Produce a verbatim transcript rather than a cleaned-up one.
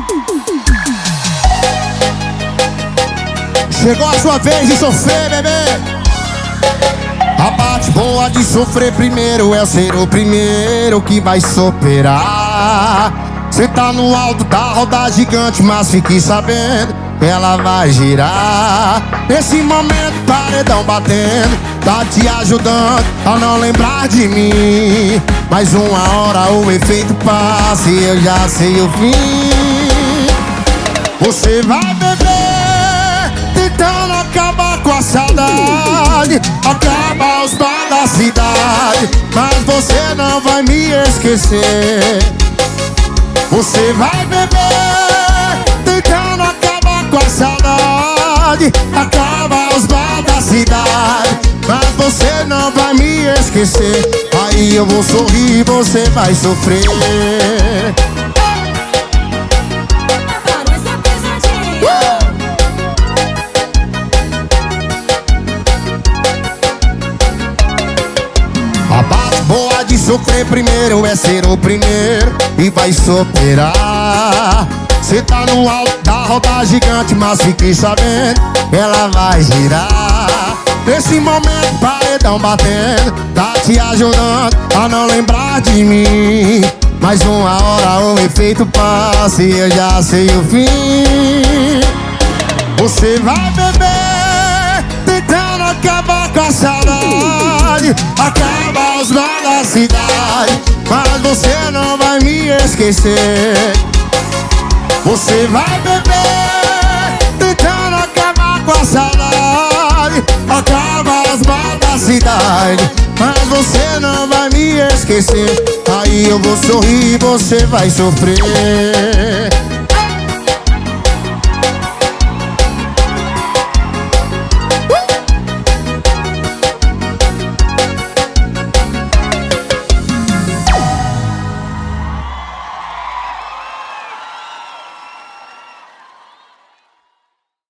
Chegou a sua vez de sofrer, bebê. A parte boa de sofrer primeiro é ser o primeiro que vai superar. Cê tá no alto da roda gigante, mas fique sabendo, ela vai girar. Nesse momento, paredão batendo, tá te ajudando a não lembrar de mim. Mais uma hora o efeito passa e eu já sei o fim. Você vai beber, tentando acabar com a saudade, acaba os bar da cidade, mas você não vai me esquecer. Você vai beber, tentando acabar com a saudade, acaba os bar da cidade, mas você não vai me esquecer. Aí eu vou sorrir e você vai sofrer. A parte boa de sofrer primeiro é ser o primeiro e vai superar. Cê tá no alto da roda gigante, mas fique sabendo, ela vai girar. Nesse momento, paredão batendo, tá te ajudando a não lembrar de mim. Mais uma hora o efeito passa e eu já sei o fim. Você vai beber, tentando acabar com a saudade, acaba os bar da cidade, mas você não vai me esquecer. Você vai beber, tentando acabar com a saudade, acaba os bar da cidade, mas você não vai me esquecer. Aí eu vou sorrir e você vai sofrer.